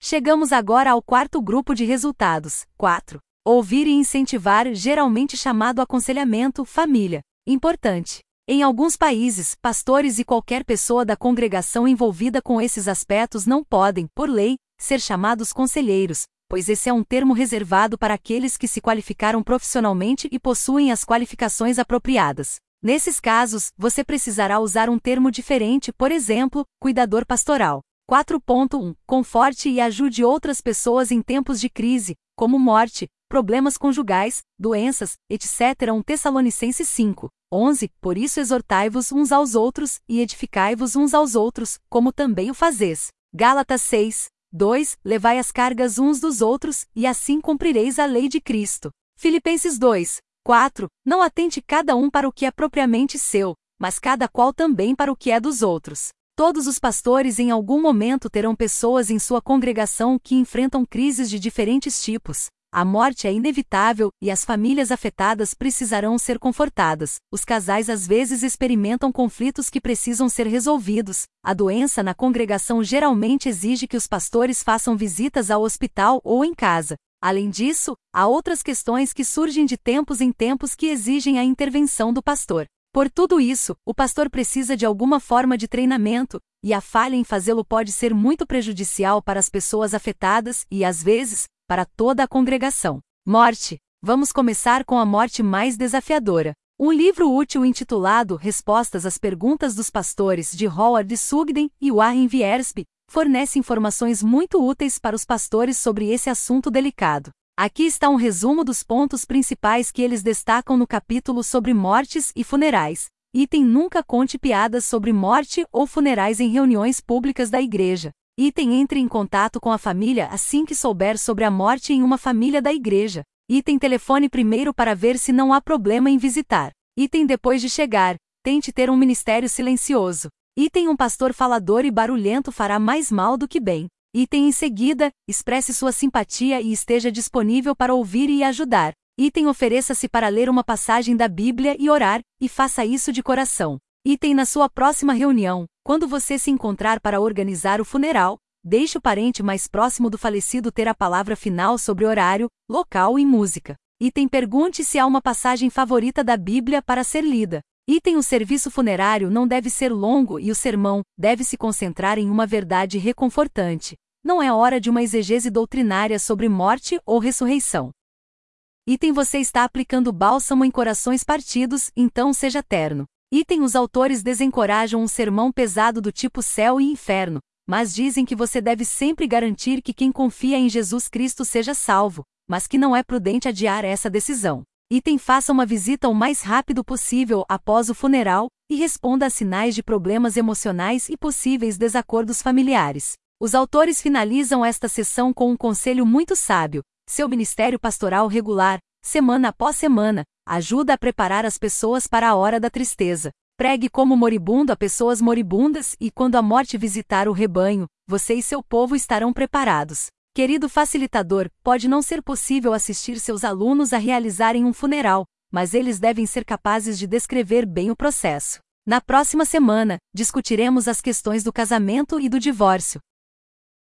Chegamos agora ao quarto grupo de resultados. 4. Ouvir e incentivar, geralmente chamado aconselhamento, família. Importante. Em alguns países, pastores e qualquer pessoa da congregação envolvida com esses aspectos não podem, por lei, ser chamados conselheiros, pois esse é um termo reservado para aqueles que se qualificaram profissionalmente e possuem as qualificações apropriadas. Nesses casos, você precisará usar um termo diferente, por exemplo, cuidador pastoral. 4.1. Conforte e ajude outras pessoas em tempos de crise, como morte, problemas conjugais, doenças, etc. 1 Tessalonicenses 5:11. Por isso exortai-vos uns aos outros, e edificai-vos uns aos outros, como também o fazeis. Gálatas 6:2. Levai as cargas uns dos outros, e assim cumprireis a lei de Cristo. Filipenses 2:4. Não atente cada um para o que é propriamente seu, mas cada qual também para o que é dos outros. Todos os pastores em algum momento terão pessoas em sua congregação que enfrentam crises de diferentes tipos. A morte é inevitável e as famílias afetadas precisarão ser confortadas. Os casais às vezes experimentam conflitos que precisam ser resolvidos. A doença na congregação geralmente exige que os pastores façam visitas ao hospital ou em casa. Além disso, há outras questões que surgem de tempos em tempos que exigem a intervenção do pastor. Por tudo isso, o pastor precisa de alguma forma de treinamento, e a falha em fazê-lo pode ser muito prejudicial para as pessoas afetadas e, às vezes, para toda a congregação. Morte. Vamos começar com a morte mais desafiadora. Um livro útil intitulado Respostas às Perguntas dos Pastores, de Howard Sugden e Warren Wiersbe, fornece informações muito úteis para os pastores sobre esse assunto delicado. Aqui está um resumo dos pontos principais que eles destacam no capítulo sobre mortes e funerais. Item: nunca conte piadas sobre morte ou funerais em reuniões públicas da igreja. Item: entre em contato com a família assim que souber sobre a morte em uma família da igreja. Item: telefone primeiro para ver se não há problema em visitar. Item: depois de chegar, tente ter um ministério silencioso. Item: um pastor falador e barulhento fará mais mal do que bem. Item: em seguida, expresse sua simpatia e esteja disponível para ouvir e ajudar. Item: ofereça-se para ler uma passagem da Bíblia e orar, e faça isso de coração. Item: na sua próxima reunião, quando você se encontrar para organizar o funeral, deixe o parente mais próximo do falecido ter a palavra final sobre horário, local e música. Item: pergunte se há uma passagem favorita da Bíblia para ser lida. Item: o serviço funerário não deve ser longo e o sermão deve se concentrar em uma verdade reconfortante. Não é hora de uma exegese doutrinária sobre morte ou ressurreição. Item: você está aplicando bálsamo em corações partidos, então seja terno. Item: os autores desencorajam um sermão pesado do tipo céu e inferno, mas dizem que você deve sempre garantir que quem confia em Jesus Cristo seja salvo, mas que não é prudente adiar essa decisão. Item: faça uma visita o mais rápido possível após o funeral, e responda a sinais de problemas emocionais e possíveis desacordos familiares. Os autores finalizam esta sessão com um conselho muito sábio: seu ministério pastoral regular, semana após semana, ajuda a preparar as pessoas para a hora da tristeza. Pregue como moribundo a pessoas moribundas e quando a morte visitar o rebanho, você e seu povo estarão preparados. Querido facilitador, pode não ser possível assistir seus alunos a realizarem um funeral, mas eles devem ser capazes de descrever bem o processo. Na próxima semana, discutiremos as questões do casamento e do divórcio.